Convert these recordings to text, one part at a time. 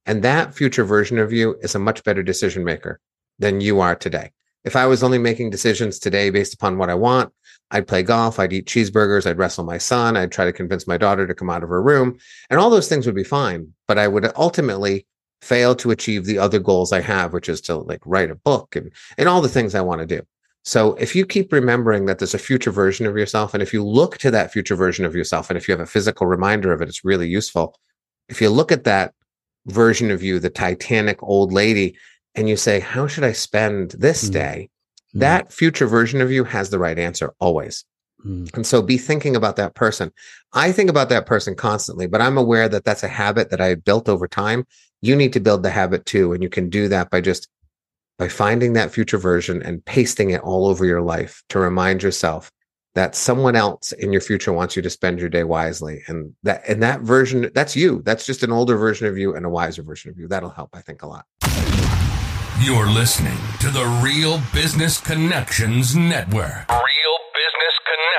And that future version of you is a much better decision maker than you are today. If I was only making decisions today based upon what I want, I'd play golf, I'd eat cheeseburgers, I'd wrestle my son, I'd try to convince my daughter to come out of her room, and all those things would be fine. But I would ultimately fail to achieve the other goals I have, which is to like write a book and all the things I want to do. So if you keep remembering that there's a future version of yourself, and if you look to that future version of yourself, and if you have a physical reminder of it, it's really useful. If you look at that version of you, the Titanic old lady, and you say, how should I spend this day? That future version of you has the right answer always. And so be thinking about that person. I think about that person constantly, but I'm aware that that's a habit that I built over time. You need to build the habit too. And you can do that by finding that future version and pasting it all over your life to remind yourself that someone else in your future wants you to spend your day wisely. And that version, that's you. That's just an older version of you and a wiser version of you. That'll help, I think, a lot. You're listening to the Real Business Connections Network. Real Business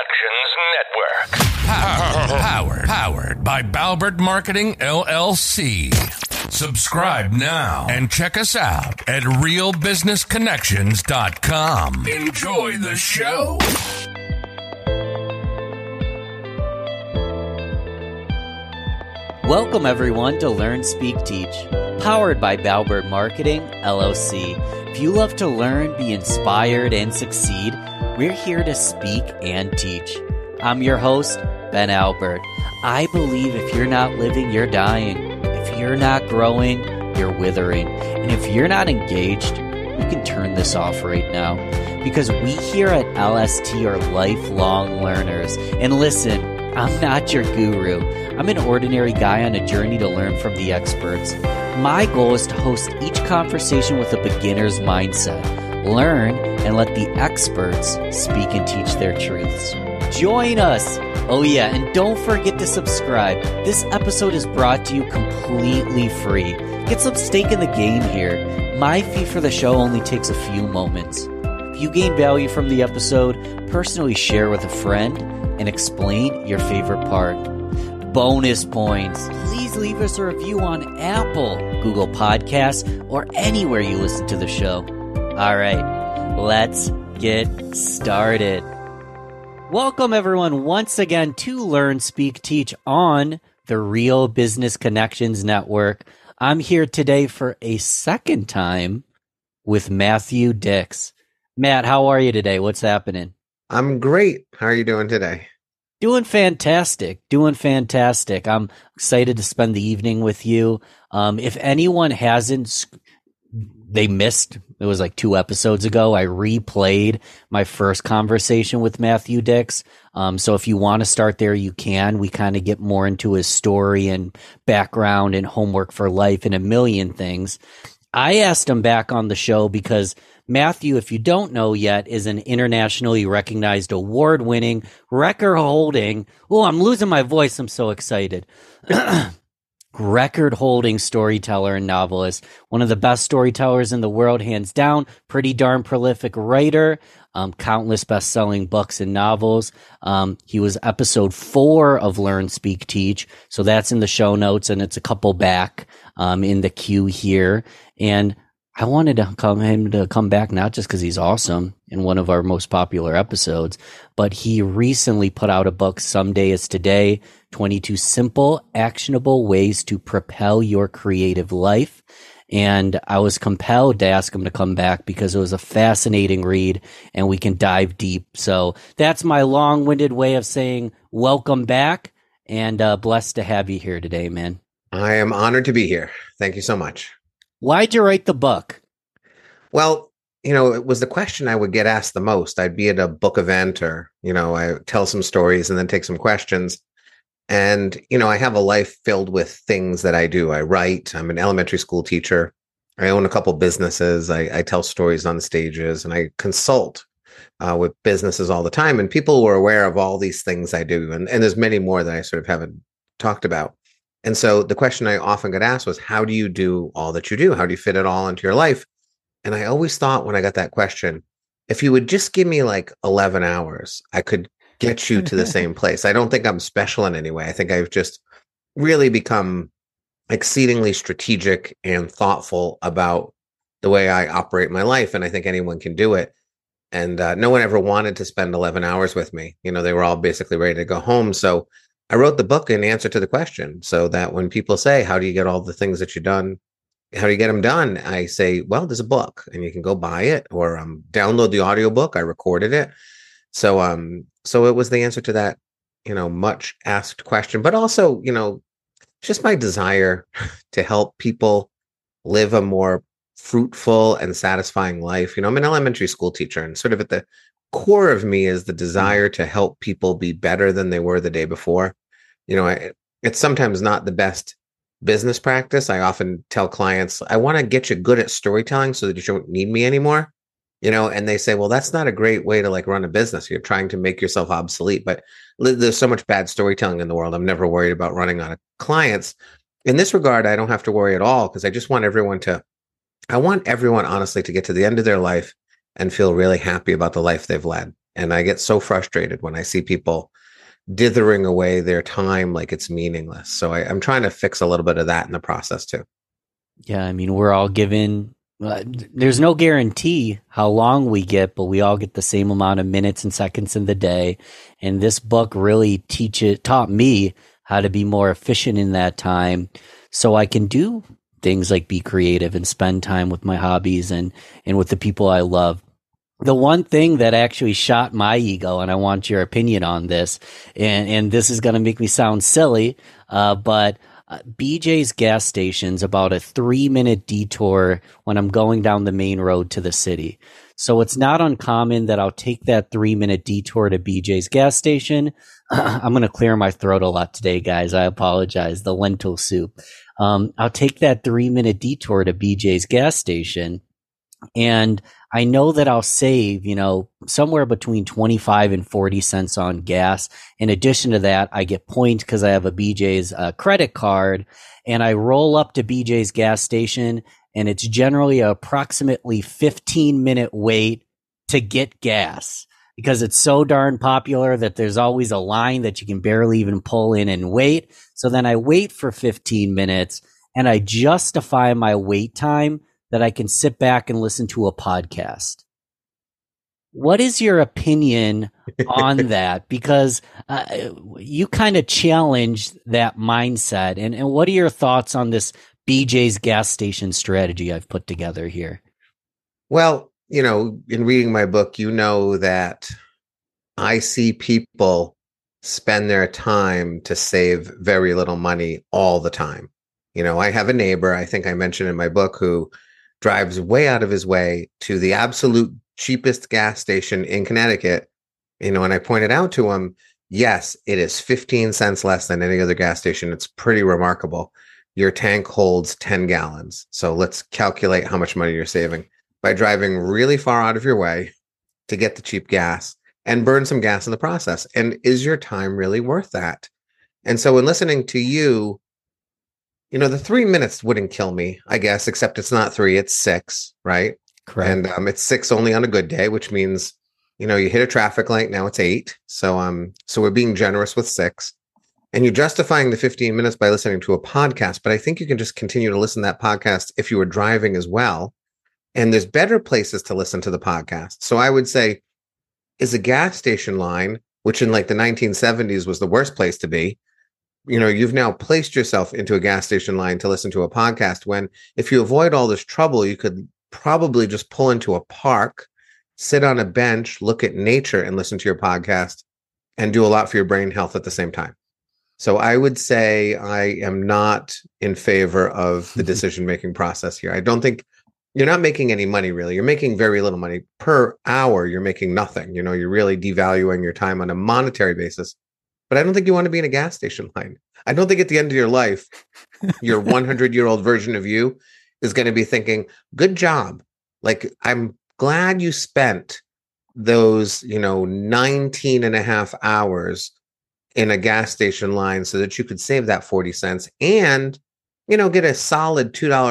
Connections Network. Powered by Balbert Marketing, LLC. Subscribe now and check us out at realbusinessconnections.com. Enjoy the show. Welcome, everyone, to Learn, Speak, Teach, powered by Balbert Marketing, LLC. If you love to learn, be inspired, and succeed, we're here to speak and teach. I'm your host, Ben Albert. I believe if you're not living, you're dying. If you're not growing, you're withering. And if you're not engaged, you can turn this off right now. Because we here at LST are lifelong learners. And listen, I'm not your guru. I'm an ordinary guy on a journey to learn from the experts. My goal is to host each conversation with a beginner's mindset. Learn and let the experts speak and teach their truths. Join us! Oh yeah, and don't forget to subscribe. This episode is brought to you completely free. Get some stake in the game here. My fee for the show only takes a few moments. If you gain value from the episode, personally share with a friend and explain your favorite part. Bonus points. Please leave us a review on Apple, Google Podcasts, or anywhere you listen to the show. All right, let's get started. Welcome, everyone, once again to Learn, Speak, Teach on the Real Business Connections Network. I'm here today for a second time with Matthew Dix. Matt, how are you today? What's happening? I'm great. How are you doing today? Doing fantastic. I'm excited to spend the evening with you. If anyone hasn't, they missed, it was like 2 episodes ago, I replayed my first conversation with Matthew Dix. So if you want to start there, you can. We kind of get more into his story and background and homework for life and a million things. I asked him back on the show because Matthew, if you don't know yet, is an internationally recognized award-winning, record-holding, I'm losing my voice, I'm so excited, record-holding storyteller and novelist, one of the best storytellers in the world, hands down, pretty darn prolific writer, countless best-selling books and novels. He was episode 4 of Learn, Speak, Teach, so that's in the show notes, and it's a couple back in the queue here, and I wanted him to come back not just because he's awesome in one of our most popular episodes, but he recently put out a book, Someday is Today, 22 Simple, Actionable Ways to Propel Your Creative Life. And I was compelled to ask him to come back because it was a fascinating read and we can dive deep. So that's my long-winded way of saying welcome back and blessed to have you here today, man. I am honored to be here. Thank you so much. Why'd you write the book? Well, it was the question I would get asked the most. I'd be at a book event or, I tell some stories and then take some questions. And, I have a life filled with things that I do. I write. I'm an elementary school teacher. I own a couple businesses. I tell stories on stages and I consult with businesses all the time. And people were aware of all these things I do. And there's many more that I sort of haven't talked about. And so the question I often got asked was, how do you do all that you do? How do you fit it all into your life? And I always thought when I got that question, if you would just give me like 11 hours, I could get you to the same place. I don't think I'm special in any way. I think I've just really become exceedingly strategic and thoughtful about the way I operate my life. And I think anyone can do it. And no one ever wanted to spend 11 hours with me. They were all basically ready to go home. So I wrote the book in answer to the question, so that when people say, how do you get all the things that you've done? How do you get them done? I say, well, there's a book and you can go buy it or download the audiobook. I recorded it. So it was the answer to that, much asked question, but also, just my desire to help people live a more fruitful and satisfying life. I'm an elementary school teacher, and sort of at the core of me is the desire to help people be better than they were the day before. It's sometimes not the best business practice. I often tell clients, I want to get you good at storytelling so that you don't need me anymore. And they say, well, that's not a great way to run a business. You're trying to make yourself obsolete, but there's so much bad storytelling in the world. I'm never worried about running out of clients. In this regard, I don't have to worry at all, because I just want everyone honestly to get to the end of their life and feel really happy about the life they've led. And I get so frustrated when I see people dithering away their time like it's meaningless. So I'm trying to fix a little bit of that in the process too. Yeah, I mean, we're all given, there's no guarantee how long we get, but we all get the same amount of minutes and seconds in the day. And this book really taught me how to be more efficient in that time, so I can do things like be creative and spend time with my hobbies and with the people I love. The one thing that actually shot my ego, and I want your opinion on this, and this is going to make me sound silly, but BJ's gas station's about a 3-minute detour when I'm going down the main road to the city. So it's not uncommon that I'll take that 3-minute detour to BJ's gas station. I'm going to clear my throat a lot today, guys. I apologize. The lentil soup. I'll take that 3-minute detour to BJ's gas station, and I know that I'll save, somewhere between 25 and 40 cents on gas. In addition to that, I get points because I have a BJ's credit card, and I roll up to BJ's gas station, and it's generally approximately 15-minute wait to get gas, because it's so darn popular that there's always a line that you can barely even pull in and wait. So then I wait for 15 minutes, and I justify my wait time that I can sit back and listen to a podcast. What is your opinion on that? Because you kind of challenged that mindset. And what are your thoughts on this BJ's gas station strategy I've put together here? Well, in reading my book, that I see people spend their time to save very little money all the time. I have a neighbor, I think I mentioned in my book, who drives way out of his way to the absolute cheapest gas station in Connecticut, and I pointed out to him, yes, it is 15 cents less than any other gas station. It's pretty remarkable. Your tank holds 10 gallons. So let's calculate how much money you're saving by driving really far out of your way to get the cheap gas and burn some gas in the process. And is your time really worth that? And so in listening to you, the 3 minutes wouldn't kill me, I guess, except it's not 3, it's 6, right? Correct. And it's 6 only on a good day, which means, you hit a traffic light, now it's 8. So we're being generous with 6. And you're justifying the 15 minutes by listening to a podcast, but I think you can just continue to listen to that podcast if you were driving as well. And there's better places to listen to the podcast. So I would say, is a gas station line, which in the 1970s was the worst place to be, you've now placed yourself into a gas station line to listen to a podcast, when if you avoid all this trouble, you could probably just pull into a park, sit on a bench, look at nature, and listen to your podcast, and do a lot for your brain health at the same time. So I would say I am not in favor of the decision-making process here. I don't think you're not making any money, really. You're making very little money per hour. You're making nothing. You're really devaluing your time on a monetary basis. But I don't think you want to be in a gas station line. I don't think at the end of your life, your 100-year-old version of you is going to be thinking, good job. I'm glad you spent those, 19 and a half hours in a gas station line so that you could save that 40 cents and, get a solid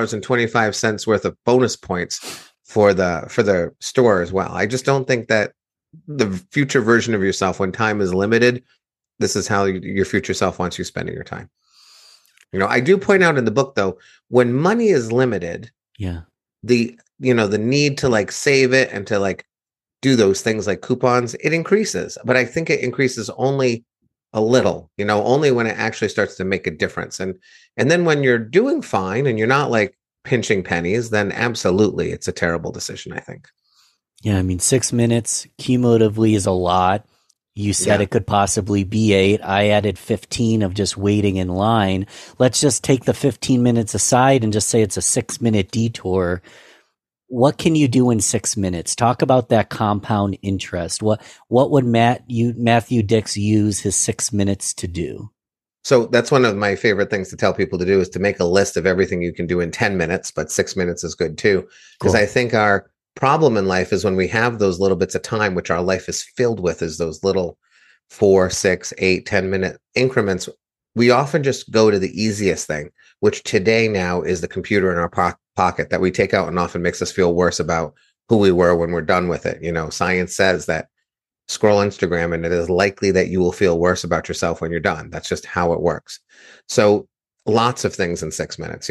$2.25 worth of bonus points for the store as well. I just don't think that the future version of yourself, when time is limited, this is how your future self wants you spending your time. I do point out in the book, though, when money is limited, Yeah. the need to like save it and to like do those things like coupons, it increases. But I think it increases only a little, only when it actually starts to make a difference. And then when you're doing fine and you're not like pinching pennies, then absolutely it's a terrible decision, I think. Yeah, I mean, 6 minutes cumulatively is a lot. You said it could possibly be 8. I added 15 of just waiting in line. Let's just take the 15 minutes aside and just say it's a 6-minute detour. What can you do in 6 minutes? Talk about that compound interest. What would Matthew Dicks use his 6 minutes to do? So that's one of my favorite things to tell people to do, is to make a list of everything you can do in 10 minutes, but 6 minutes is good too. Because I think our problem in life is when we have those little bits of time, which our life is filled with, is those little 4, 6, 8, 10-minute increments. We often just go to the easiest thing, which today now is the computer in our pocket that we take out and often makes us feel worse about who we were when we're done with it. Science says that scroll Instagram and it is likely that you will feel worse about yourself when you're done. That's just how it works. So lots of things in 6 minutes.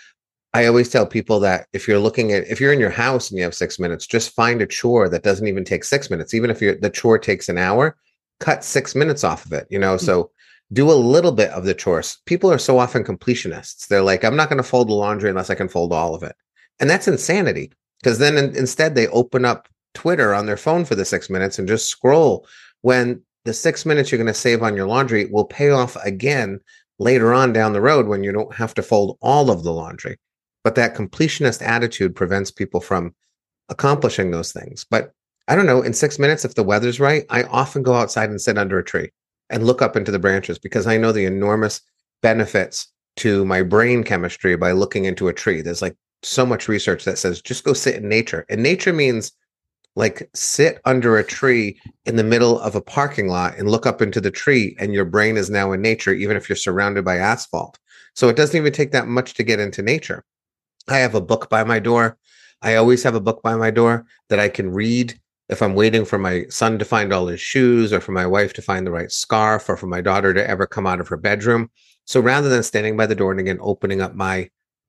I always tell people that if you're in your house and you have 6 minutes, just find a chore that doesn't even take 6 minutes. Even if the chore takes an hour, cut 6 minutes off of it, so do a little bit of the chores. People are so often completionists. They're like, I'm not going to fold the laundry unless I can fold all of it. And that's insanity, because then instead they open up Twitter on their phone for the 6 minutes and just scroll, when the 6 minutes you're going to save on your laundry will pay off again later on down the road when you don't have to fold all of the laundry. But that completionist attitude prevents people from accomplishing those things. But I don't know, in 6 minutes, if the weather's right, I often go outside and sit under a tree and look up into the branches, because I know the enormous benefits to my brain chemistry by looking into a tree. There's like so much research that says just go sit in nature. And nature means like sit under a tree in the middle of a parking lot and look up into the tree, and your brain is now in nature, even if you're surrounded by asphalt. So it doesn't even take that much to get into nature. I have a book by my door. I always have a book by my door that I can read if I'm waiting for my son to find all his shoes, or for my wife to find the right scarf, or for my daughter to ever come out of her bedroom. So rather than standing by the door and again opening up my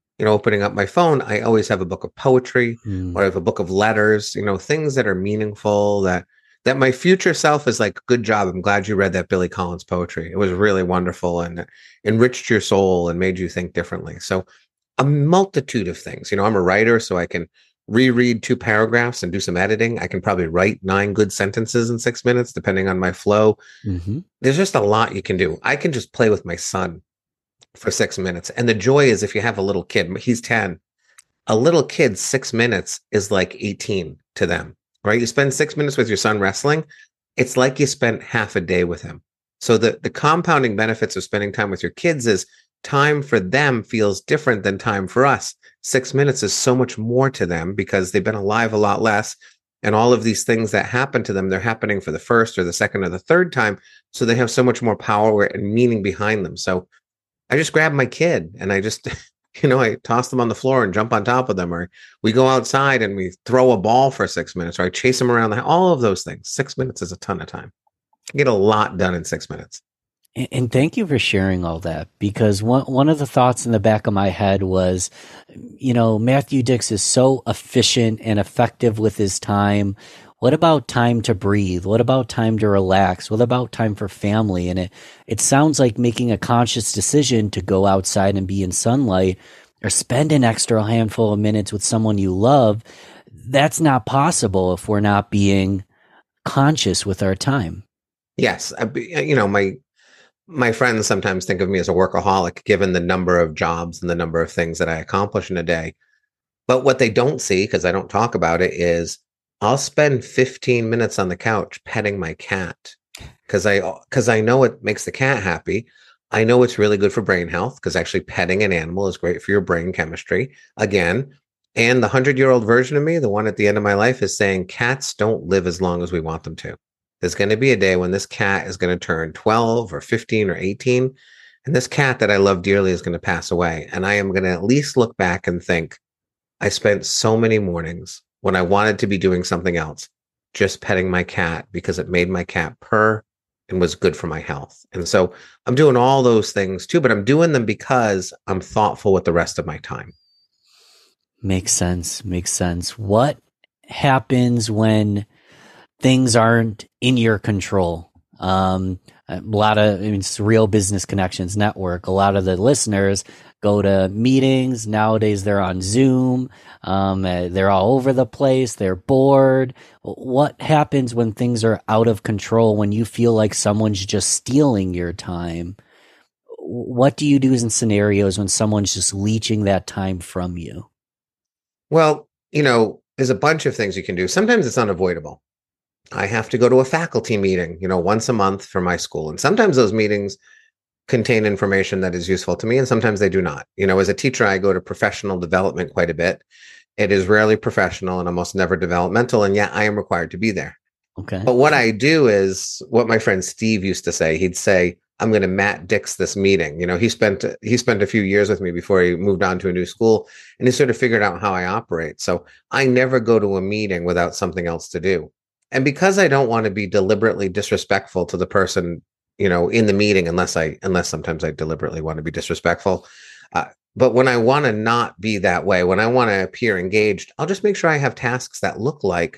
phone, I always have a book of poetry, or I have a book of letters, things that are meaningful, that my future self is like, good job. I'm glad you read that Billy Collins poetry. It was really wonderful and enriched your soul and made you think differently. So a multitude of things. I'm a writer, so I can reread 2 paragraphs and do some editing. I can probably write 9 good sentences in 6 minutes, depending on my flow. Mm-hmm. There's just a lot you can do. I can just play with my son for 6 minutes. And the joy is, if you have a little kid, he's 10, a little kid, 6 minutes is like 18 to them, right? You spend 6 minutes with your son wrestling, it's like you spent half a day with him. So the compounding benefits of spending time with your kids is time for them feels different than time for us. 6 minutes is so much more to them because they've been alive a lot less. And all of these things that happen to them, they're happening for the first or the second or the third time. So they have so much more power and meaning behind them. So I just grab my kid and I just, I toss them on the floor and jump on top of them, or we go outside and we throw a ball for 6 minutes, or I chase them around all of those things. 6 minutes is a ton of time. You get a lot done in 6 minutes. And thank you for sharing all that, because one of the thoughts in the back of my head was, Matthew Dicks is so efficient and effective with his time. What about time to breathe? What about time to relax? What about time for family? And it sounds like making a conscious decision to go outside and be in sunlight, or spend an extra handful of minutes with someone you love. That's not possible if we're not being conscious with our time. Yes. My friends sometimes think of me as a workaholic, given the number of jobs and the number of things that I accomplish in a day. But what they don't see, because I don't talk about it, is I'll spend 15 minutes on the couch petting my cat, because I know it makes the cat happy. I know it's really good for brain health, because actually petting an animal is great for your brain chemistry. Again, and the 100-year-old version of me, the one at the end of my life, is saying cats don't live as long as we want them to. There's going to be a day when this cat is going to turn 12 or 15 or 18, and this cat that I love dearly is going to pass away. And I am going to at least look back and think, I spent so many mornings when I wanted to be doing something else, just petting my cat, because it made my cat purr. and was good for my health. And so I'm doing all those things too, but I'm doing them because I'm thoughtful with the rest of my time. Makes sense. Makes sense. What happens when things aren't in your control? A lot of, it's Real Business Connections Network. A lot of the listeners go to meetings. Nowadays, they're on Zoom. They're all over the place. They're bored. What happens when things are out of control, when you feel like someone's just stealing your time? What do you do in scenarios when someone's just leeching that time from you? Well, there's a bunch of things you can do. Sometimes it's unavoidable. I have to go to a faculty meeting, once a month for my school. And sometimes those meetings contain information that is useful to me, and sometimes they do not. As a teacher, I go to professional development quite a bit. It is rarely professional and almost never developmental, and yet I am required to be there. Okay. But what I do is what my friend Steve used to say. He'd say, I'm going to Matt Dix this meeting. He spent a few years with me before he moved on to a new school, and he sort of figured out how I operate. So I never go to a meeting without something else to do. And because I don't want to be deliberately disrespectful to the person, in the meeting, unless sometimes I deliberately want to be disrespectful. But when I want to not be that way, when I want to appear engaged, I'll just make sure I have tasks that look like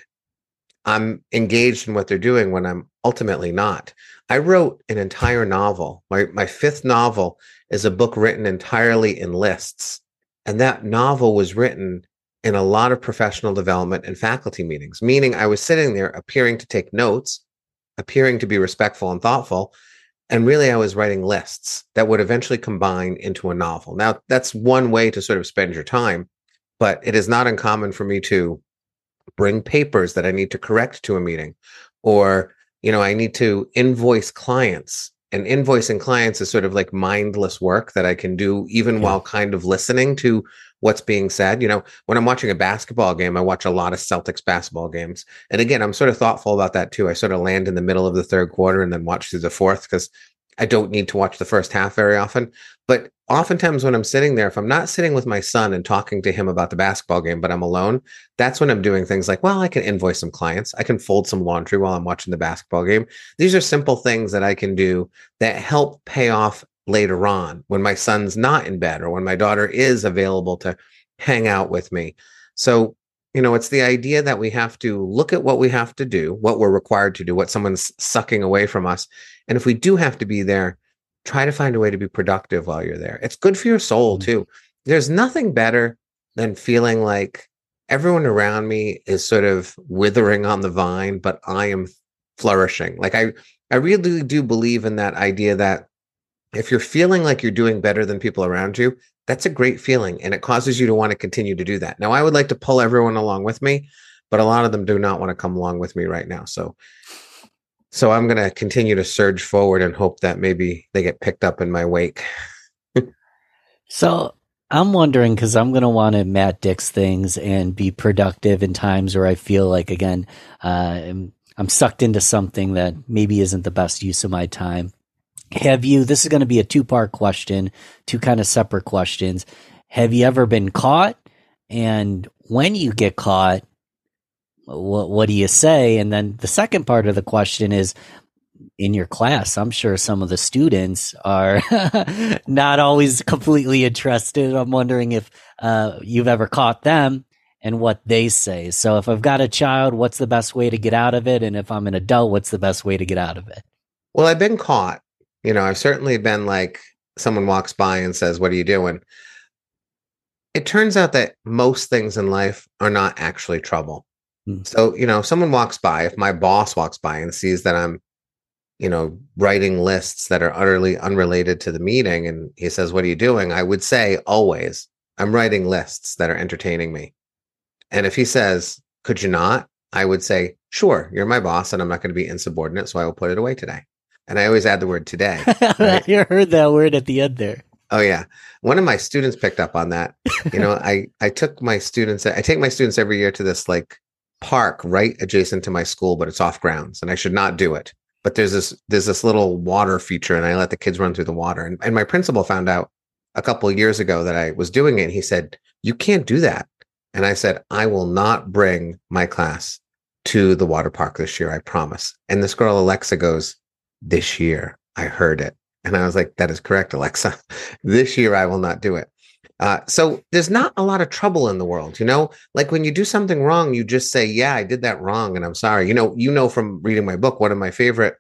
I'm engaged in what they're doing when I'm ultimately not. I wrote an entire novel. My fifth novel is a book written entirely in lists. And that novel was written in a lot of professional development and faculty meetings, meaning I was sitting there appearing to take notes, appearing to be respectful and thoughtful. And really, I was writing lists that would eventually combine into a novel. Now, that's one way to sort of spend your time, but it is not uncommon for me to bring papers that I need to correct to a meeting, or, I need to invoice clients. And invoicing clients is sort of like mindless work that I can do even while kind of listening to what's being said. When I'm watching a basketball game, I watch a lot of Celtics basketball games. And again, I'm sort of thoughtful about that too. I sort of land in the middle of the third quarter and then watch through the fourth, because I don't need to watch the first half very often. But oftentimes when I'm sitting there, if I'm not sitting with my son and talking to him about the basketball game, but I'm alone, that's when I'm doing things like, well, I can invoice some clients. I can fold some laundry while I'm watching the basketball game. These are simple things that I can do that help pay off later on when my son's not in bed or when my daughter is available to hang out with me. So, it's the idea that we have to look at what we have to do, what we're required to do, what someone's sucking away from us. And if we do have to be there, try to find a way to be productive while you're there. It's good for your soul too. There's nothing better than feeling like everyone around me is sort of withering on the vine, but I am flourishing. Like I really do believe in that idea that if you're feeling like you're doing better than people around you, that's a great feeling, and it causes you to want to continue to do that. Now, I would like to pull everyone along with me, but a lot of them do not want to come along with me right now. So I'm going to continue to surge forward and hope that maybe they get picked up in my wake. So I'm wondering, because I'm going to want to Matt Dix things and be productive in times where I feel like, again, I'm sucked into something that maybe isn't the best use of my time. This is going to be a two-part question, two kind of separate questions. Have you ever been caught? And when you get caught, what do you say? And then the second part of the question is, in your class, I'm sure some of the students are not always completely interested. I'm wondering if you've ever caught them and what they say. So if I've got a child, what's the best way to get out of it? And if I'm an adult, what's the best way to get out of it? Well, I've been caught. I've certainly been like, someone walks by and says, what are you doing? It turns out that most things in life are not actually trouble. So, if someone walks by, if my boss walks by and sees that I'm, writing lists that are utterly unrelated to the meeting, and he says, what are you doing? I would say always, I'm writing lists that are entertaining me. And if he says, could you not? I would say, sure, you're my boss and I'm not going to be insubordinate, so I will put it away today. And I always add the word today. Right? You heard that word at the end there. Oh, yeah. One of my students picked up on that. I take my students every year to this like park right adjacent to my school, but it's off grounds and I should not do it. But there's this little water feature and I let the kids run through the water. And my principal found out a couple of years ago that I was doing it. And he said, you can't do that. And I said, I will not bring my class to the water park this year. I promise. And this girl, Alexa, goes, this year. I heard it. And I was like, that is correct, Alexa. This year, I will not do it. So there's not a lot of trouble in the world, like when you do something wrong, you just say, yeah, I did that wrong. And I'm sorry. From reading my book, one of my favorite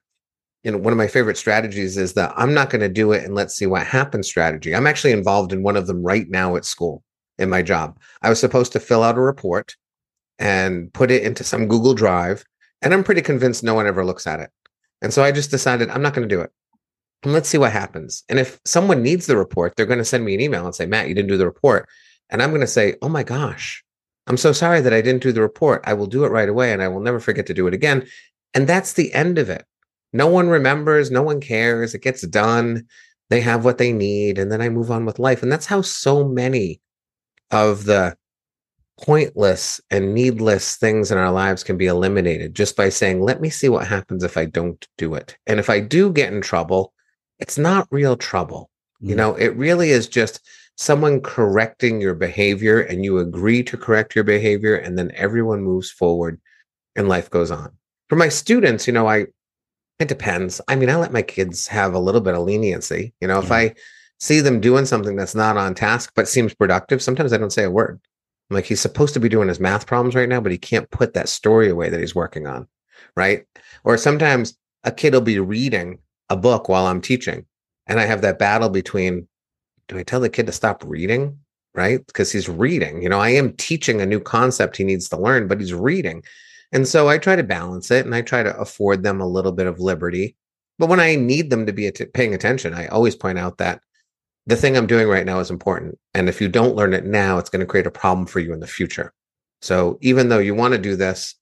strategies is that I'm not going to do it and let's see what happens strategy. I'm actually involved in one of them right now at school in my job. I was supposed to fill out a report and put it into some Google Drive. And I'm pretty convinced no one ever looks at it. And so I just decided I'm not going to do it. And let's see what happens. And if someone needs the report, they're going to send me an email and say, Matt, you didn't do the report. And I'm going to say, oh my gosh, I'm so sorry that I didn't do the report. I will do it right away and I will never forget to do it again. And that's the end of it. No one remembers. No one cares. It gets done. They have what they need. And then I move on with life. And that's how so many of the pointless and needless things in our lives can be eliminated just by saying, let me see what happens if I don't do it. And if I do get in trouble, it's not real trouble. It really is just someone correcting your behavior and you agree to correct your behavior and then everyone moves forward and life goes on. For my students, it depends. I mean, I let my kids have a little bit of leniency. If I see them doing something that's not on task, but seems productive, sometimes I don't say a word. I'm like, he's supposed to be doing his math problems right now, but he can't put that story away that he's working on. Right. Or sometimes a kid will be reading a book while I'm teaching. And I have that battle between, do I tell the kid to stop reading? Right? Because he's reading. I am teaching a new concept he needs to learn, but he's reading. And so I try to balance it and I try to afford them a little bit of liberty. But when I need them to be paying attention, I always point out that the thing I'm doing right now is important. And if you don't learn it now, it's going to create a problem for you in the future. So even though you want to do this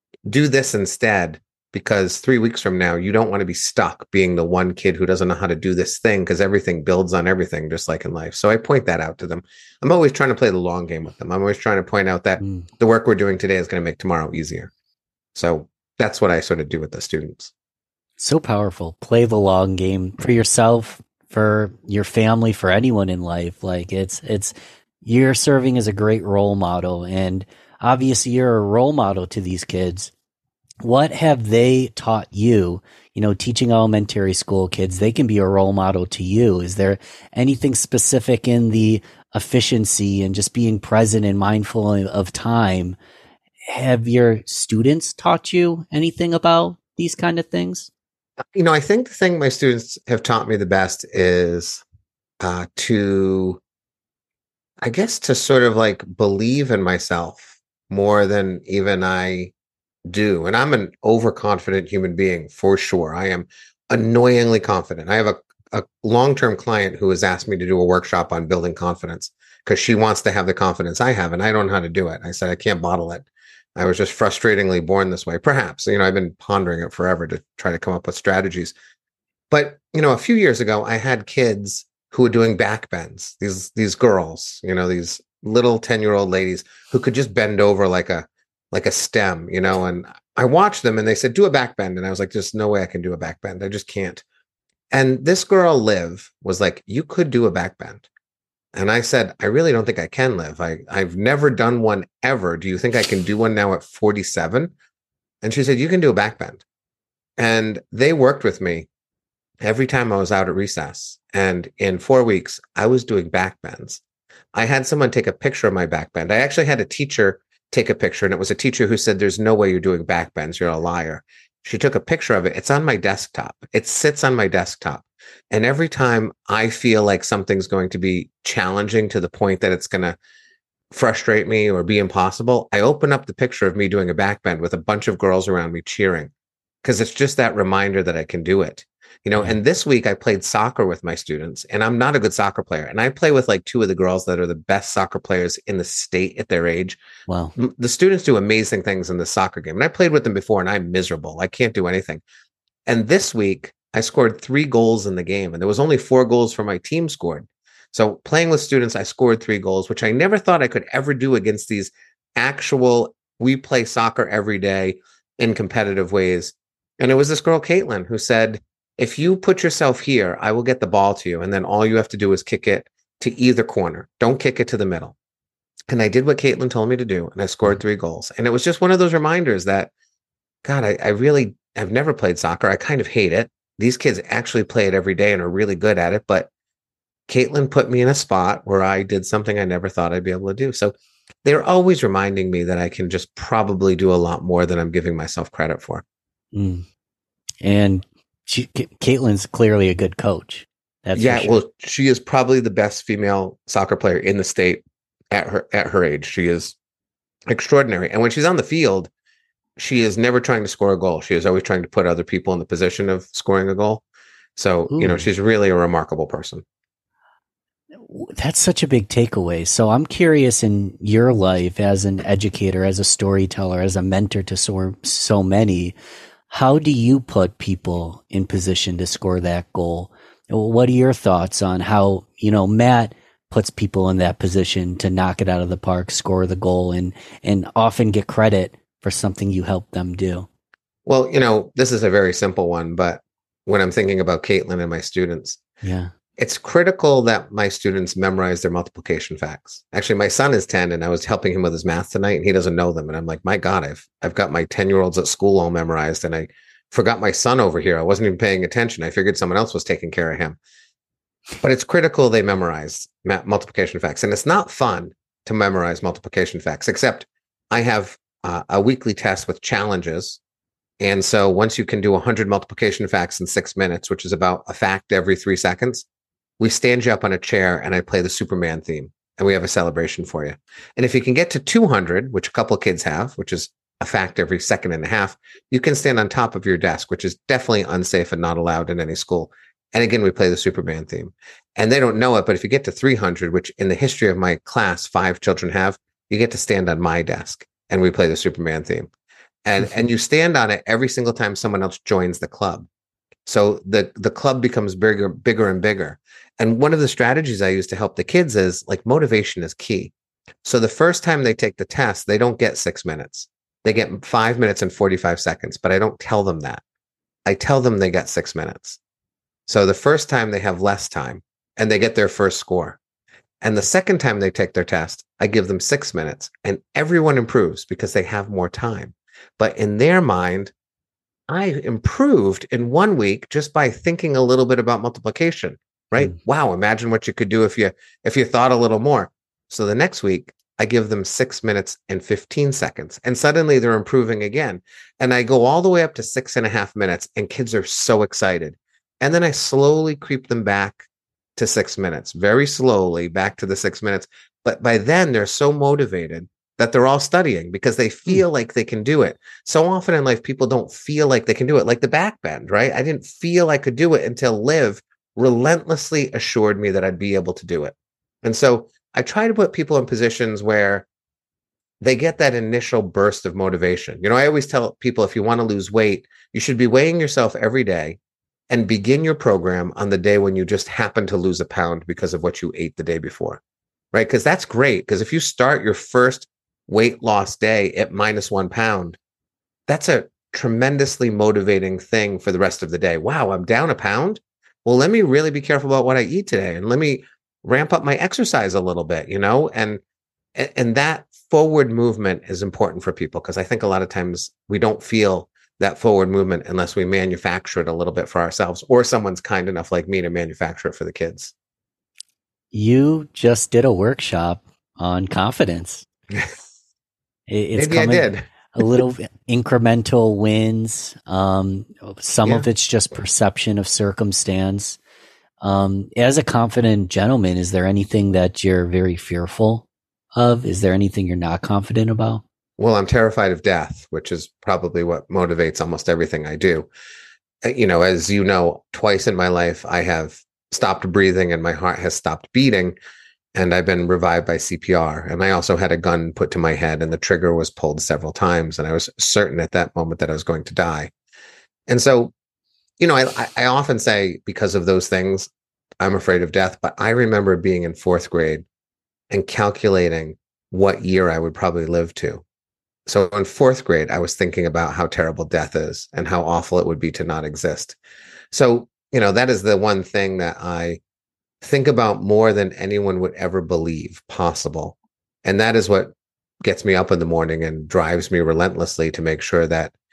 instead, because 3 weeks from now, you don't want to be stuck being the one kid who doesn't know how to do this thing because everything builds on everything, just like in life. So I point that out to them. I'm always trying to play the long game with them. I'm always trying to point out that the work we're doing today is going to make tomorrow easier. So that's what I sort of do with the students. So powerful. Play the long game for yourself, for your family, for anyone in life. Like you're serving as a great role model, and obviously you're a role model to these kids. What have they taught you? Teaching elementary school kids, they can be a role model to you. Is there anything specific in the efficiency and just being present and mindful of time? Have your students taught you anything about these kind of things? I think the thing my students have taught me the best is to sort of like believe in myself more than even I do. And I'm an overconfident human being for sure. I am annoyingly confident. I have a long-term client who has asked me to do a workshop on building confidence because she wants to have the confidence I have, and I don't know how to do it. I said, I can't bottle it. I was just frustratingly born this way. Perhaps, I've been pondering it forever to try to come up with strategies. But, a few years ago, I had kids who were doing back bends, these girls, these little 10-year-old ladies who could just bend over like a stem, and I watched them and they said, do a back bend. And I was like, there's no way I can do a back bend. I just can't. And this girl, Liv, was like, you could do a back bend. And I said, I really don't think I can, Liv. I've never done one ever. Do you think I can do one now at 47? And she said, you can do a back bend. And they worked with me every time I was out at recess. And in 4 weeks, I was doing back bends. I had someone take a picture of my back bend. I actually had a teacher take a picture, and it was a teacher who said, there's no way you're doing back bends. You're a liar. She took a picture of it. It's on my desktop. It sits on my desktop. And every time I feel like something's going to be challenging to the point that it's going to frustrate me or be impossible, I open up the picture of me doing a back bend with a bunch of girls around me cheering, because it's just that reminder that I can do it. And this week I played soccer with my students, and I'm not a good soccer player. And I play with like two of the girls that are the best soccer players in the state at their age. Wow. The students do amazing things in the soccer game. And I played with them before, and I'm miserable. I can't do anything. And this week I scored 3 goals in the game, and there was only 4 goals for my team scored. So playing with students, I scored 3 goals, which I never thought I could ever do against these actual, we play soccer every day in competitive ways. And it was this girl, Caitlin, who said, if you put yourself here, I will get the ball to you. And then all you have to do is kick it to either corner. Don't kick it to the middle. And I did what Caitlin told me to do, and I scored 3 goals. And it was just one of those reminders that, God, I've never played soccer. I kind of hate it. these kids actually play it every day and are really good at it. But Caitlin put me in a spot where I did something I never thought I'd be able to do. So they're always reminding me that I can just probably do a lot more than I'm giving myself credit for. Mm. And Caitlin's clearly a good coach. That's for sure. Well, she is probably the best female soccer player in the state at her age. She is extraordinary. And when she's on the field, she is never trying to score a goal. She is always trying to put other people in the position of scoring a goal. So, she's really a remarkable person. That's such a big takeaway. So I'm curious, in your life as an educator, as a storyteller, as a mentor to so many, how do you put people in position to score that goal? What are your thoughts on how, Matt puts people in that position to knock it out of the park, score the goal, and often get credit for something you help them do? Well, this is a very simple one, but when I'm thinking about Caitlin and my students, it's critical that my students memorize their multiplication facts. Actually, my son is 10 and I was helping him with his math tonight and he doesn't know them. And I'm like, my God, I've got my 10-year-olds at school all memorized and I forgot my son over here. I wasn't even paying attention. I figured someone else was taking care of him. But it's critical they memorize multiplication facts. And it's not fun to memorize multiplication facts, except I have a weekly test with challenges. And so once you can do 100 multiplication facts in 6 minutes, which is about a fact every 3 seconds, we stand you up on a chair and I play the Superman theme and we have a celebration for you. And if you can get to 200, which a couple of kids have, which is a fact every second and a half, you can stand on top of your desk, which is definitely unsafe and not allowed in any school. And again, we play the Superman theme. And they don't know it, but if you get to 300, which in the history of my class, 5 children have, you get to stand on my desk and we play the Superman theme. And you stand on it every single time someone else joins the club. So the club becomes bigger and bigger. And one of the strategies I use to help the kids is like motivation is key. So the first time they take the test, they don't get 6 minutes. They get 5 minutes and 45 seconds, but I don't tell them that. I tell them they get 6 minutes. So the first time they have less time and they get their first score. And the second time they take their test, I give them 6 minutes and everyone improves because they have more time. But in their mind, I improved in 1 week just by thinking a little bit about multiplication, right? Wow, imagine what you could do if you thought a little more. So the next week, I give them 6 minutes and 15 seconds and suddenly they're improving again. And I go all the way up to 6.5 minutes and kids are so excited. And then I slowly creep them back to 6 minutes, very slowly back to the 6 minutes. But by then they're so motivated that they're all studying because they feel like they can do it. So often in life, people don't feel like they can do it, like the back bend, right? I didn't feel I could do it until Liv relentlessly assured me that I'd be able to do it. And so I try to put people in positions where they get that initial burst of motivation. I always tell people, if you want to lose weight, you should be weighing yourself every day and begin your program on the day when you just happen to lose a pound because of what you ate the day before, right? Because that's great. Because if you start your first weight loss day at -1 pound, that's a tremendously motivating thing for the rest of the day. Wow, I'm down a pound. Well, let me really be careful about what I eat today. And let me ramp up my exercise a little bit, and that forward movement is important for people because I think a lot of times we don't feel that forward movement unless we manufacture it a little bit for ourselves or someone's kind enough like me to manufacture it for the kids. You just did a workshop on confidence. Maybe I did. A little incremental wins. Some of it's just perception of circumstance. As a confident gentleman, is there anything that you're very fearful of? Is there anything you're not confident about? Well, I'm terrified of death, which is probably what motivates almost everything I do. As you know, twice in my life, I have stopped breathing and my heart has stopped beating. And I've been revived by CPR. And I also had a gun put to my head and the trigger was pulled several times. And I was certain at that moment that I was going to die. And so, I often say because of those things, I'm afraid of death. But I remember being in 4th grade and calculating what year I would probably live to. So in 4th grade, I was thinking about how terrible death is and how awful it would be to not exist. So, that is the one thing that I think about more than anyone would ever believe possible. And that is what gets me up in the morning and drives me relentlessly to make sure that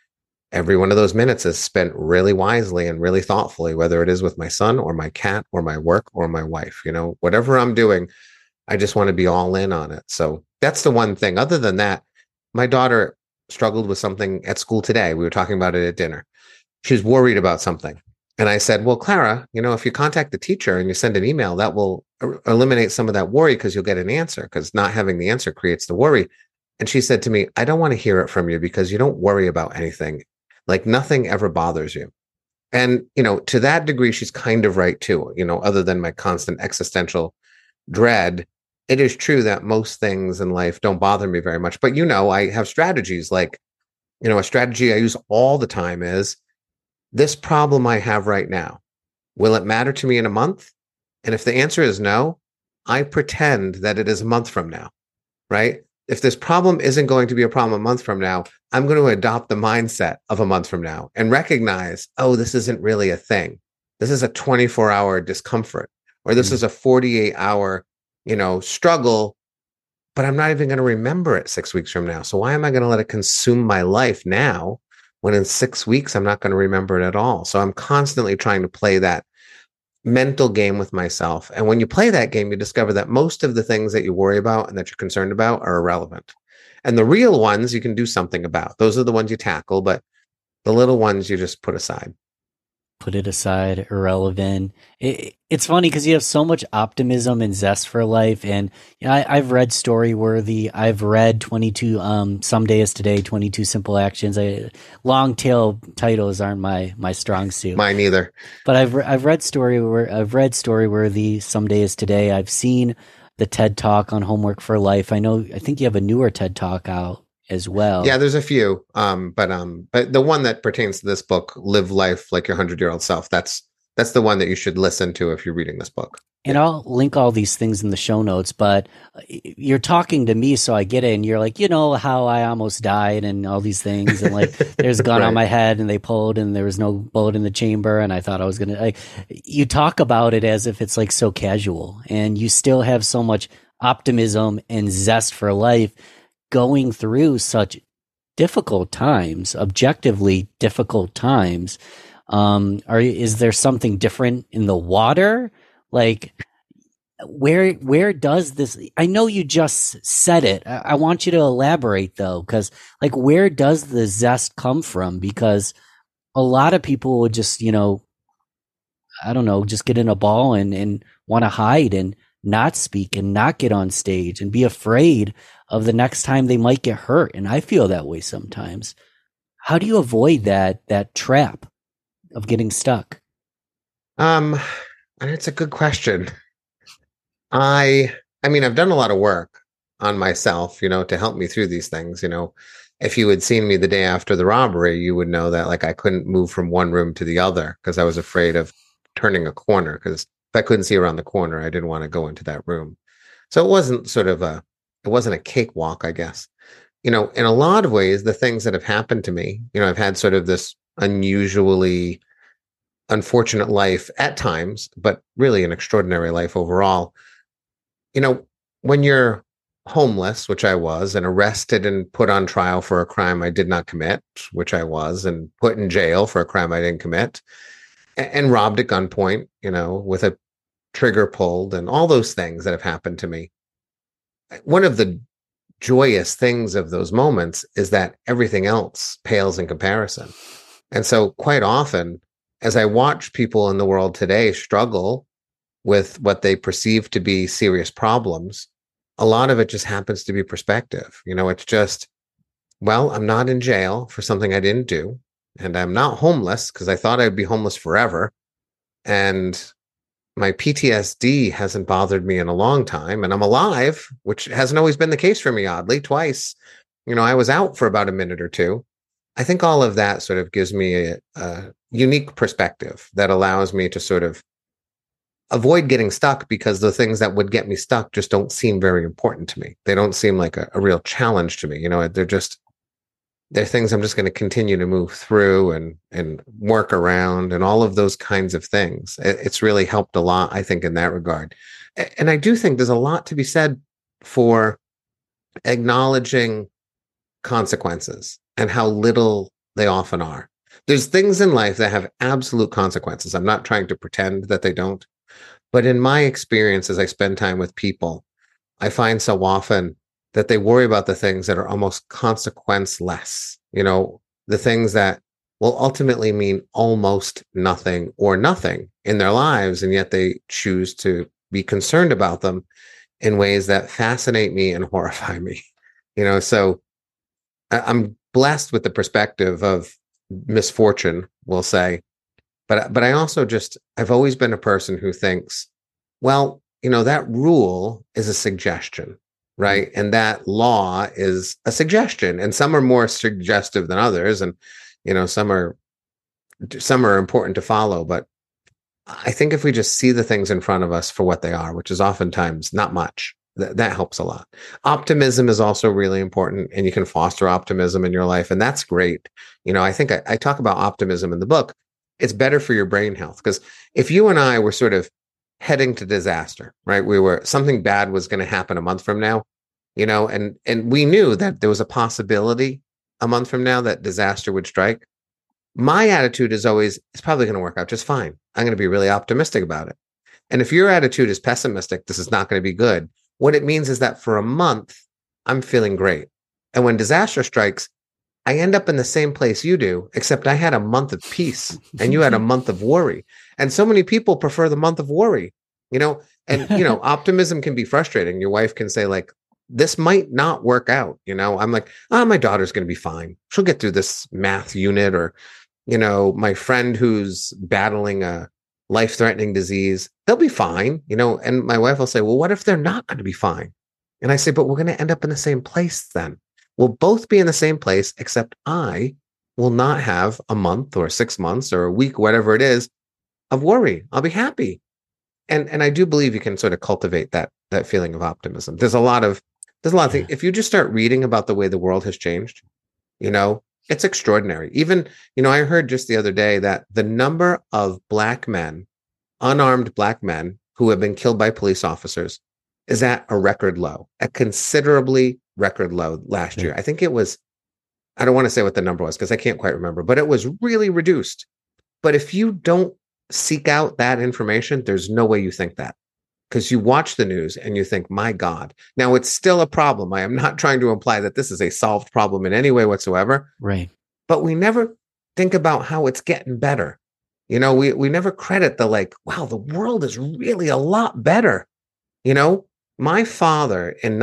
every one of those minutes is spent really wisely and really thoughtfully, whether it is with my son or my cat or my work or my wife. Whatever I'm doing, I just want to be all in on it. So that's the one thing. Other than that, my daughter struggled with something at school today. We were talking about it at dinner. She was worried about something. And I said, well, Clara, if you contact the teacher and you send an email, that will eliminate some of that worry because you'll get an answer, because not having the answer creates the worry. And she said to me, I don't want to hear it from you because you don't worry about anything. Like nothing ever bothers you. And, to that degree, she's kind of right too, other than my constant existential dread. It is true that most things in life don't bother me very much. But, I have strategies like, a strategy I use all the time is this problem I have right now. Will it matter to me in a month? And if the answer is no, I pretend that it is a month from now, right? If this problem isn't going to be a problem a month from now, I'm going to adopt the mindset of a month from now and recognize, oh, this isn't really a thing. This is a 24-hour discomfort, or this is a 48-hour, struggle, but I'm not even going to remember it 6 weeks from now. So why am I going to let it consume my life now when in 6 weeks, I'm not going to remember it at all? So I'm constantly trying to play that mental game with myself. And when you play that game, you discover that most of the things that you worry about and that you're concerned about are irrelevant. And the real ones you can do something about. Those are the ones you tackle, but the little ones you just put aside. Put it aside, irrelevant. It's funny because you have so much optimism and zest for life. And I've read Storyworthy. I've read 22, Someday is Today, 22 Simple Actions. Long tail titles aren't my strong suit. Mine either. But I've read Storyworthy, Someday is Today. I've seen the TED Talk on Homework for Life. I think you have a newer TED Talk out as well. Yeah, there's a few. But the one that pertains to this book, Live Life Like Your 100-Year-Old Self, that's the one that you should listen to if you're reading this book. And I'll link all these things in the show notes, but you're talking to me, so I get it. And you're like, how I almost died and all these things. And like, there's a gun on my head and they pulled and there was no bullet in the chamber. And I thought I was going to, you talk about it as if it's like so casual, and you still have so much optimism and zest for life going through such difficult times, objectively difficult times. Is there something different in the water? Like, where does this, I know you just said it. I want you to elaborate though, because like, where does the zest come from? Because a lot of people would just, I don't know, just get in a ball and want to hide and not speak and not get on stage and be afraid of the next time they might get hurt. And I feel that way sometimes. How do you avoid that trap of getting stuck? It's a good question. I mean, I've done a lot of work on myself, to help me through these things. If you had seen me the day after the robbery, you would know that like I couldn't move from one room to the other because I was afraid of turning a corner, because if I couldn't see around the corner, I didn't want to go into that room. So it wasn't a cakewalk, I guess. In a lot of ways, the things that have happened to me, I've had sort of this unusually unfortunate life at times, but really an extraordinary life overall. When you're homeless, which I was, and arrested and put on trial for a crime I did not commit, which I was, and put in jail for a crime I didn't commit, and robbed at gunpoint, with a trigger pulled, and all those things that have happened to me. One of the joyous things of those moments is that everything else pales in comparison. And so quite often, as I watch people in the world today struggle with what they perceive to be serious problems, a lot of it just happens to be perspective. It's just, well, I'm not in jail for something I didn't do, and I'm not homeless because I thought I'd be homeless forever. And my PTSD hasn't bothered me in a long time, and I'm alive, which hasn't always been the case for me, oddly. Twice, I was out for about a minute or two. I think all of that sort of gives me a unique perspective that allows me to sort of avoid getting stuck, because the things that would get me stuck just don't seem very important to me. They don't seem like a real challenge to me. They're things I'm just going to continue to move through and work around, and all of those kinds of things. It's really helped a lot, I think, in that regard. And I do think there's a lot to be said for acknowledging consequences and how little They often are. There's things in life that have absolute consequences. I'm not trying to pretend that they don't. But in my experience, as I spend time with people, I find so often that they worry about the things that are almost consequenceless, the things that will ultimately mean almost nothing or nothing in their lives. And yet they choose to be concerned about them in ways that fascinate me and horrify me. So I'm blessed with the perspective of misfortune, we'll say. But I also I've always been a person who thinks, well, that rule is a suggestion, right? And that law is a suggestion, and some are more suggestive than others. And, some are important to follow. But I think if we just see the things in front of us for what they are, which is oftentimes not much, that helps a lot. Optimism is also really important, and you can foster optimism in your life. And that's great. I think I talk about optimism in the book. It's better for your brain health, because if you and I were sort of heading to disaster, right? Something bad was going to happen a month from now, and we knew that there was a possibility a month from now that disaster would strike. My attitude is always, it's probably going to work out just fine. I'm going to be really optimistic about it. And if your attitude is pessimistic, this is not going to be good. What it means is that for a month, I'm feeling great. And when disaster strikes, I end up in the same place you do, except I had a month of peace and you had a month of worry. And so many people prefer the month of worry, optimism can be frustrating. Your wife can say, like, this might not work out. I'm like, my daughter's going to be fine. She'll get through this math unit. Or, my friend who's battling a life-threatening disease, they'll be fine, and my wife will say, well, what if they're not going to be fine? And I say, but we're going to end up in the same place then. We'll both be in the same place, except I will not have a month or 6 months or a week, whatever it is, of worry. I'll be happy. And I do believe you can sort of cultivate that feeling of optimism. There's a lot of things. If you just start reading about the way the world has changed, it's extraordinary. Even, I heard just the other day that the number of Black men, unarmed Black men who have been killed by police officers is at a record low, a considerably record low last year. I think it was, I don't want to say what the number was because I can't quite remember, but it was really reduced. But if you don't seek out that information, there's no way you think that, because you watch the news and you think, my God. Now, it's still a problem. I am not trying to imply that this is a solved problem in any way whatsoever. Right. But we never think about how it's getting better. We never credit the wow, the world is really a lot better. My father in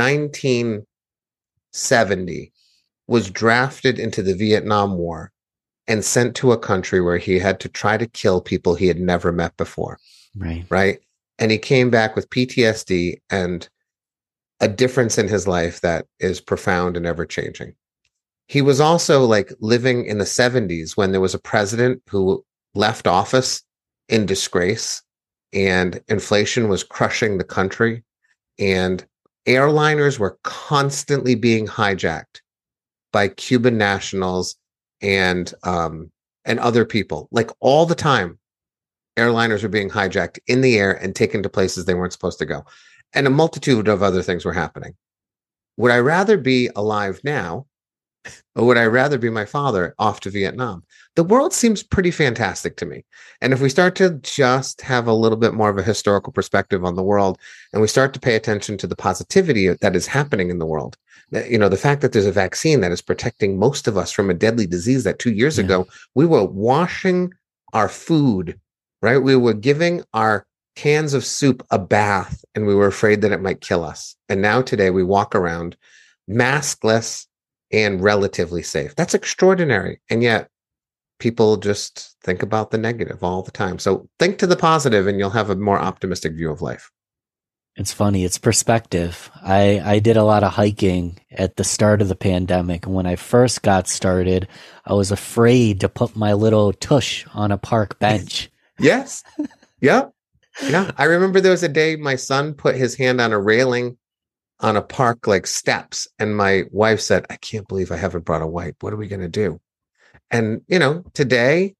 1970 was drafted into the Vietnam War and sent to a country where he had to try to kill people he had never met before. Right. And he came back with PTSD and a difference in his life that is profound and ever changing. He was also living in the 70s when there was a president who left office in disgrace and inflation was crushing the country. And airliners were constantly being hijacked by Cuban nationals and other people. All the time, airliners were being hijacked in the air and taken to places they weren't supposed to go. And a multitude of other things were happening. Would I rather be alive now, or would I rather be my father off to Vietnam? The world seems pretty fantastic to me. And if we start to just have a little bit more of a historical perspective on the world, and we start to pay attention to the positivity that is happening in the world, the fact that there's a vaccine that is protecting most of us from a deadly disease that 2 years ago, we were washing our food, right? We were giving our cans of soup a bath and we were afraid that it might kill us. And now today we walk around maskless and relatively safe. That's extraordinary. And yet people just think about the negative all the time. So think to the positive and you'll have a more optimistic view of life. It's funny. It's perspective. I did a lot of hiking at the start of the pandemic. And when I first got started, I was afraid to put my little tush on a park bench. Yes. Yeah. Yeah. I remember there was a day my son put his hand on a railing on a park steps. And my wife said, I can't believe I haven't brought a wipe. What are we going to do? And, today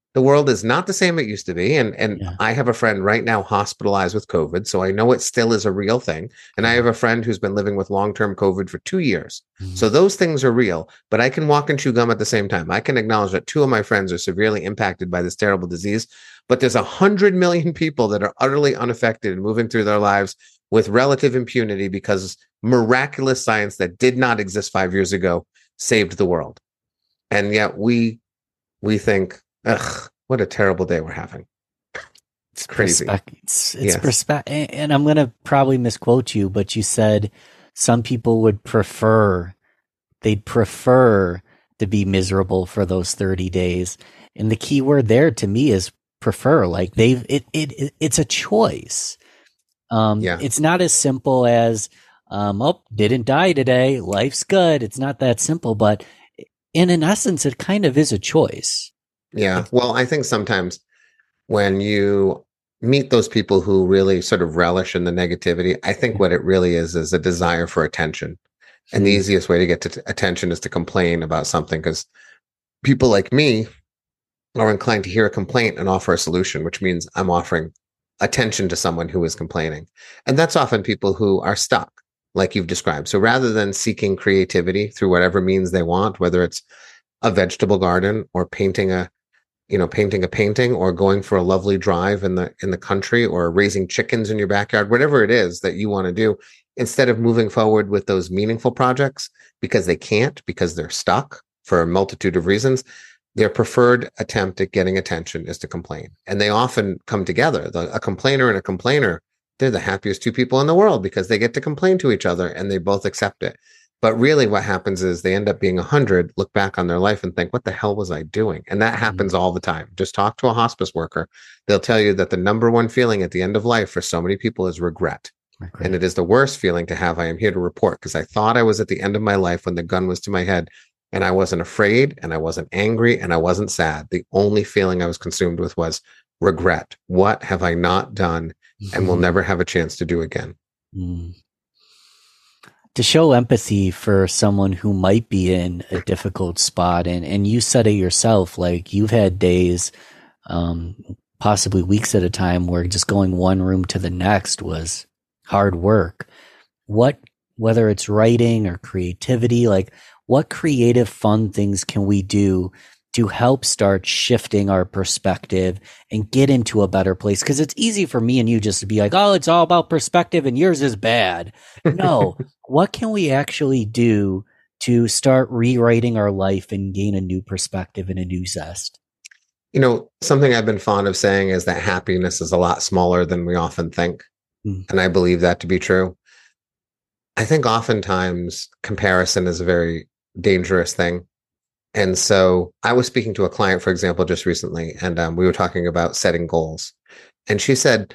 The world is not the same it used to be. And Yeah. I have a friend right now hospitalized with COVID. So I know it still is a real thing. And I have a friend who's been living with long-term COVID for 2 years. Mhm. So those things are real, but I can walk and chew gum at the same time. I can acknowledge that 2 of my friends are severely impacted by this terrible disease, but there's 100 million people that are utterly unaffected and moving through their lives with relative impunity because miraculous science that did not exist 5 years ago saved the world. And yet we think, ugh, what a terrible day we're having. It's crazy. It's Yes. perspective. And I'm going to probably misquote you, but you said some people would they'd prefer to be miserable for those 30 days. And the key word there to me is prefer. Like it's a choice. It's not as simple as, didn't die today. Life's good. It's not that simple, but in essence, it kind of is a choice. Yeah. Well, I think sometimes when you meet those people who really sort of relish in the negativity, I think what it really is a desire for attention. And the easiest way to get to attention is to complain about something, because people like me are inclined to hear a complaint and offer a solution, which means I'm offering attention to someone who is complaining. And that's often people who are stuck, like you've described. So rather than seeking creativity through whatever means they want, whether it's a vegetable garden or painting a painting or going for a lovely drive in the country or raising chickens in your backyard, whatever it is that you want to do, instead of moving forward with those meaningful projects because they're stuck for a multitude of reasons, their preferred attempt at getting attention is to complain. And they often come together. A complainer and a complainer, they're the happiest two people in the world because they get to complain to each other and they both accept it. But really what happens is they end up being 100, look back on their life and think, what the hell was I doing? And that happens all the time. Just talk to a hospice worker. They'll tell you that the number one feeling at the end of life for so many people is regret. And it is the worst feeling to have. I am here to report because I thought I was at the end of my life when the gun was to my head, and I wasn't afraid and I wasn't angry and I wasn't sad. The only feeling I was consumed with was regret. What have I not done and will never have a chance to do again? To show empathy for someone who might be in a difficult spot, and you said it yourself, like you've had days, possibly weeks at a time, where just going one room to the next was hard work. Whether it's writing or creativity, like what creative fun things can we do to help start shifting our perspective and get into a better place? Because it's easy for me and you just to be like, oh, it's all about perspective and yours is bad. No, what can we actually do to start rewriting our life and gain a new perspective and a new zest? Something I've been fond of saying is that happiness is a lot smaller than we often think. And I believe that to be true. I think oftentimes comparison is a very dangerous thing. And so I was speaking to a client, for example, just recently, and we were talking about setting goals. And she said,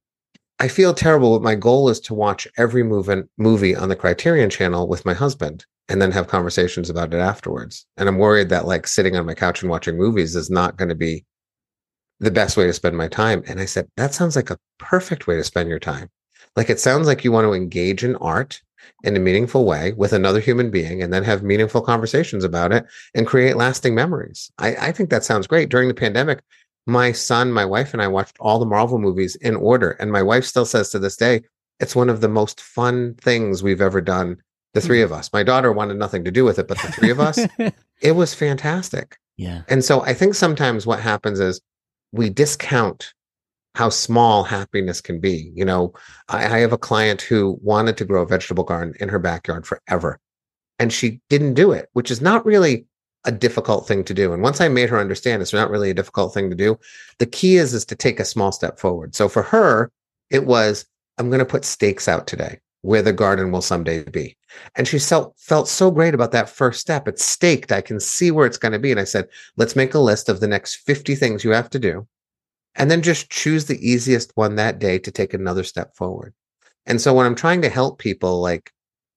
I feel terrible, but my goal is to watch every movie on the Criterion Channel with my husband and then have conversations about it afterwards. And I'm worried that like sitting on my couch and watching movies is not going to be the best way to spend my time. And I said, that sounds like a perfect way to spend your time. Like, it sounds like you want to engage in art in a meaningful way with another human being and then have meaningful conversations about it and create lasting memories. I think that sounds great. During the pandemic, my son, my wife, and I watched all the Marvel movies in order. And my wife still says to this day, it's one of the most fun things we've ever done, the three of us. My daughter wanted nothing to do with it, but the three of us, it was fantastic. Yeah. And so I think sometimes what happens is we discount how small happiness can be. I have a client who wanted to grow a vegetable garden in her backyard forever, and she didn't do it, which is not really a difficult thing to do. And once I made her understand it's not really a difficult thing to do, the key is to take a small step forward. So for her, it was, I'm going to put stakes out today where the garden will someday be. And she felt so great about that first step. It's staked. I can see where it's going to be. And I said, let's make a list of the next 50 things you have to do. And then just choose the easiest one that day to take another step forward. And so when I'm trying to help people like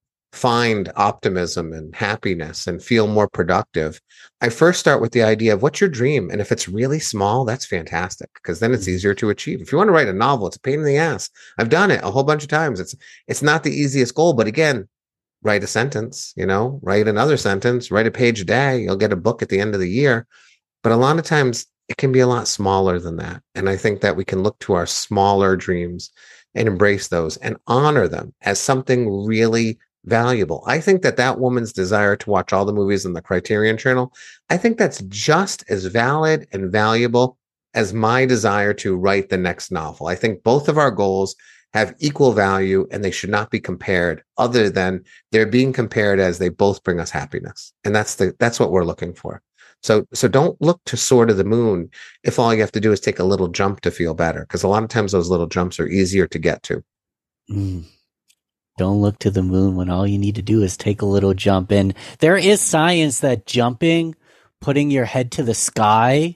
find optimism and happiness and feel more productive, I first start with the idea of what's your dream? And if it's really small, that's fantastic, because then it's easier to achieve. If you want to write a novel, it's a pain in the ass. I've done it a whole bunch of times. It's not the easiest goal, but again, write a sentence, write another sentence, write a page a day. You'll get a book at the end of the year. But a lot of times it can be a lot smaller than that. And I think that we can look to our smaller dreams and embrace those and honor them as something really valuable. I think that that woman's desire to watch all the movies on the Criterion Channel, I think that's just as valid and valuable as my desire to write the next novel. I think both of our goals have equal value and they should not be compared other than they're being compared as they both bring us happiness. And that's what we're looking for. So don't look to soar to the moon if all you have to do is take a little jump to feel better, because a lot of times those little jumps are easier to get to. Don't look to the moon when all you need to do is take a little jump. And there is science that jumping, putting your head to the sky,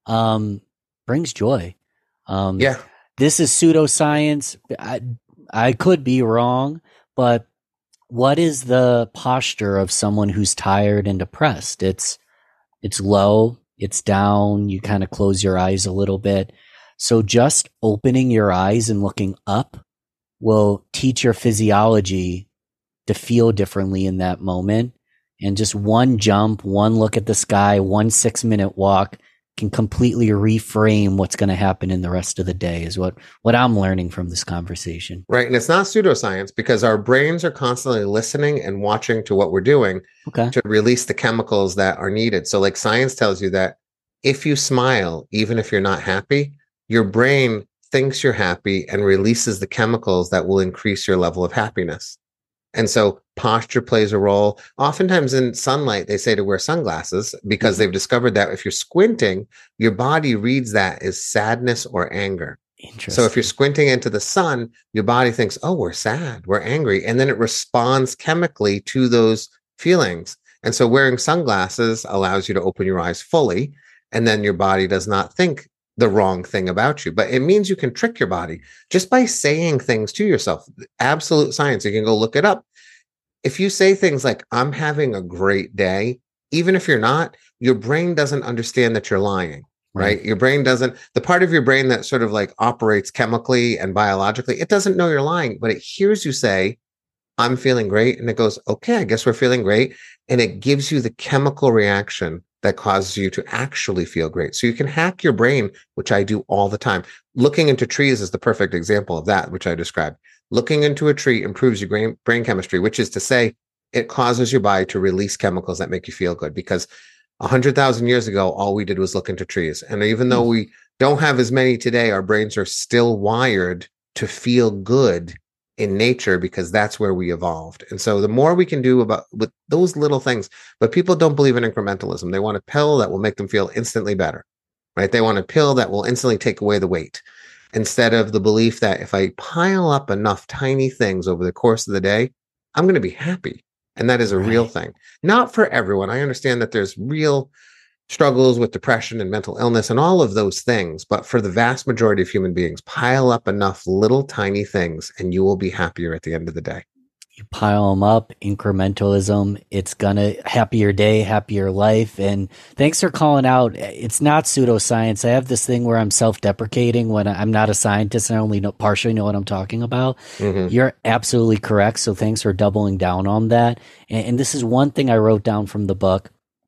brings joy. Yeah. This is pseudoscience. I could be wrong, but what is the posture of someone who's tired and depressed? It's low, it's down, you kind of close your eyes a little bit. So just opening your eyes and looking up will teach your physiology to feel differently in that moment. And just one jump, one look at the sky, 1 6-minute walk can completely reframe what's going to happen in the rest of the day is what I'm learning from this conversation. Right. And it's not pseudoscience because our brains are constantly listening and watching to what we're doing to release the chemicals that are needed. So like science tells you that if you smile, even if you're not happy, your brain thinks you're happy and releases the chemicals that will increase your level of happiness. And so posture plays a role. Oftentimes in sunlight, they say to wear sunglasses because they've discovered that if you're squinting, your body reads that as sadness or anger. So if you're squinting into the sun, your body thinks, oh, we're sad, we're angry. And then it responds chemically to those feelings. And so wearing sunglasses allows you to open your eyes fully. And then your body does not think the wrong thing about you, but it means you can trick your body just by saying things to yourself. Absolute science. You can go look it up. If you say things like, I'm having a great day, even if you're not, your brain doesn't understand that you're lying, right? Your brain doesn't, the part of your brain that sort of like operates chemically and biologically, it doesn't know you're lying, but it hears you say, I'm feeling great. And it goes, okay, I guess we're feeling great. And it gives you the chemical reaction that causes you to actually feel great. So you can hack your brain, which I do all the time. Looking into trees is the perfect example of that, which I described. Looking into a tree improves your brain chemistry, which is to say it causes your body to release chemicals that make you feel good. Because 100,000 years ago, all we did was look into trees. And even though we don't have as many today, our brains are still wired to feel good in nature because that's where we evolved. And so the more we can do with those little things, but people don't believe in incrementalism. They want a pill that will make them feel instantly better, right? They want a pill that will instantly take away the weight instead of the belief that if I pile up enough tiny things over the course of the day, I'm going to be happy. And that is a real thing. Not for everyone. I understand that there's real struggles with depression and mental illness and all of those things. But for the vast majority of human beings, pile up enough little tiny things and you will be happier at the end of the day. You pile them up, incrementalism, it's gonna happier day, happier life. And thanks for calling out. It's not pseudoscience. I have this thing where I'm self-deprecating when I'm not a scientist and I only partially know what I'm talking about. You're absolutely correct. So thanks for doubling down on that. And this is one thing I wrote down from the book.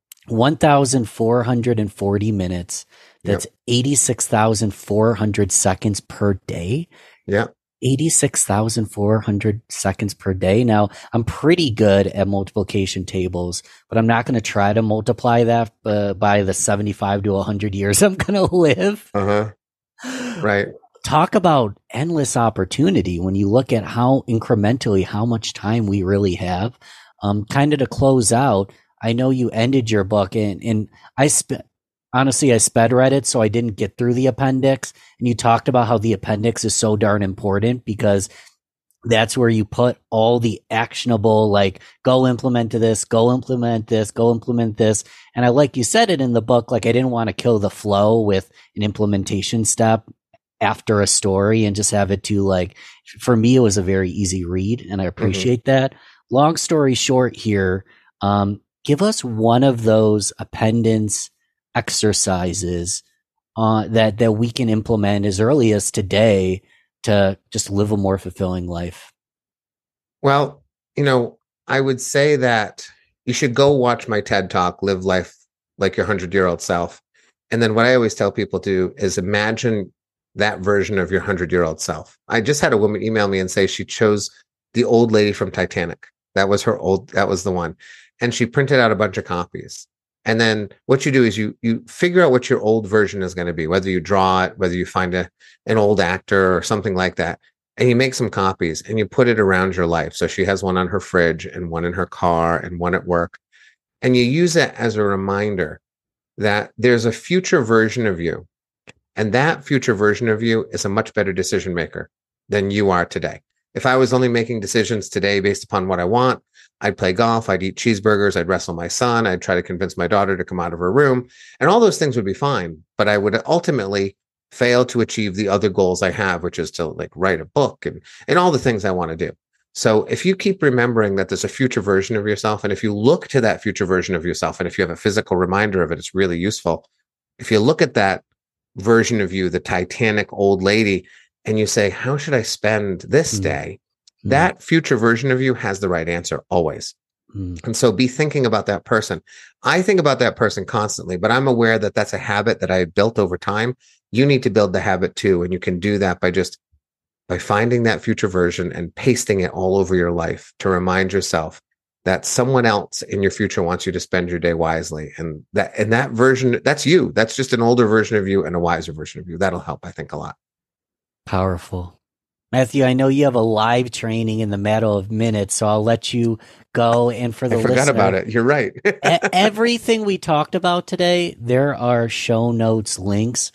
1,440 minutes. That's 86,400 seconds per day. Yeah. 86,400 seconds per day. Now, I'm pretty good at multiplication tables, but I'm not going to try to multiply that by the 75 to 100 years I'm going to live. Right. Talk about endless opportunity when you look at how incrementally, how much time we really have. Kind of to close out, I know you ended your book and I sped read it, so I didn't get through the appendix. And you talked about how the appendix is so darn important because that's where you put all the actionable, like, go implement this, go implement this, go implement this. And I, like you said it in the book, like I didn't want to kill the flow with an implementation step after a story and just have it to, like, for me, it was a very easy read and I appreciate that. Long story short here, give us one of those appendix exercises that we can implement as early as today to just live a more fulfilling life. Well, I would say that you should go watch my TED Talk, Live Life Like Your 100-Year-Old Self. And then what I always tell people to do is imagine that version of your 100-year-old self. I just had a woman email me and say she chose the old lady from Titanic. That was the one. And she printed out a bunch of copies. And then what you do is you figure out what your old version is going to be, whether you draw it, whether you find an old actor or something like that. And you make some copies and you put it around your life. So she has one on her fridge and one in her car and one at work. And you use it as a reminder that there's a future version of you. And that future version of you is a much better decision maker than you are today. If I was only making decisions today based upon what I want, I'd play golf, I'd eat cheeseburgers, I'd wrestle my son, I'd try to convince my daughter to come out of her room, and all those things would be fine. But I would ultimately fail to achieve the other goals I have, which is to like write a book and all the things I want to do. So if you keep remembering that there's a future version of yourself, and if you look to that future version of yourself, and if you have a physical reminder of it, it's really useful. If you look at that version of you, the Titanic old lady, and you say, how should I spend this day? That future version of you has the right answer always. And so be thinking about that person. I think about that person constantly, but I'm aware that that's a habit that I built over time. You need to build the habit too. And you can do that by finding that future version and pasting it all over your life to remind yourself that someone else in your future wants you to spend your day wisely. And that version, that's you. That's just an older version of you and a wiser version of you. That'll help, I think, a lot. Powerful. Matthew, I know you have a live training in the matter of minutes, so I'll let you go. And for the I forgot about it. You're right. Everything we talked about today, there are show notes links.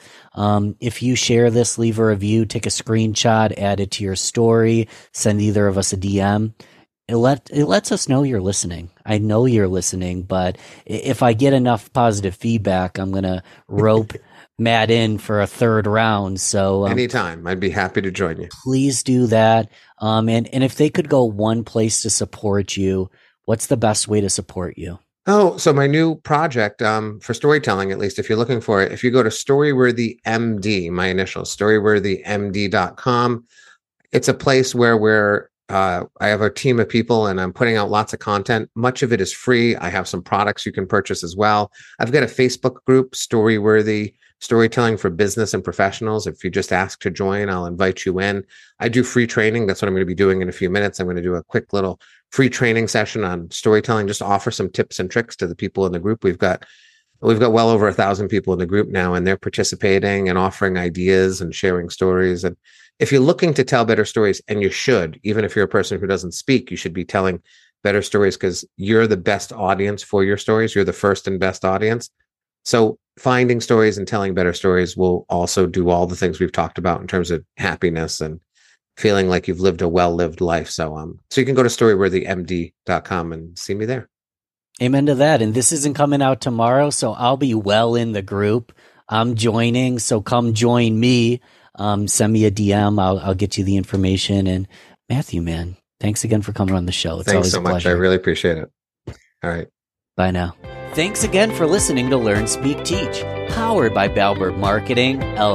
If you share this, leave a review, take a screenshot, add it to your story, send either of us a DM. It lets us know you're listening. I know you're listening, but if I get enough positive feedback, I'm going to rope Matt in for a third round. So anytime, I'd be happy to join you. Please do that. And if they could go one place to support you, what's the best way to support you? Oh, so my new project for storytelling, at least if you're looking for it, if you go to Storyworthy MD, my initials, StoryworthyMD.com, it's a place where I have a team of people and I'm putting out lots of content. Much of it is free. I have some products you can purchase as well. I've got a Facebook group, Storyworthy Storytelling for Business and Professionals. If you just ask to join, I'll invite you in. I do free training. That's what I'm going to be doing in a few minutes. I'm going to do a quick little free training session on storytelling, just to offer some tips and tricks to the people in the group. We've got well over 1,000 people in the group now, and they're participating and offering ideas and sharing stories. And if you're looking to tell better stories, and you should, even if you're a person who doesn't speak, you should be telling better stories because you're the best audience for your stories. You're the first and best audience. So finding stories and telling better stories will also do all the things we've talked about in terms of happiness and feeling like you've lived a well-lived life. So you can go to StoryworthyMD.com and see me there. Amen to that. And this isn't coming out tomorrow, so I'll be well in the group. I'm joining, so come join me. Send me a DM. I'll get you the information. And Matthew, man, thanks again for coming on the show. It's Thanks always so a much. pleasure. I really appreciate it. All right. Bye now. Thanks again for listening to Learn, Speak, Teach, powered by Balbert Marketing,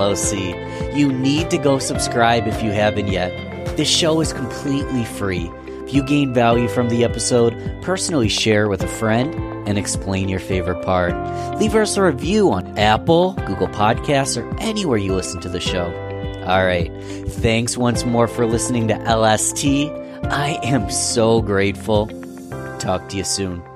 LLC. You need to go subscribe if you haven't yet. This show is completely free. If you gain value from the episode, personally share with a friend and explain your favorite part. Leave us a review on Apple, Google Podcasts, or anywhere you listen to the show. All right. Thanks once more for listening to LST. I am so grateful. Talk to you soon.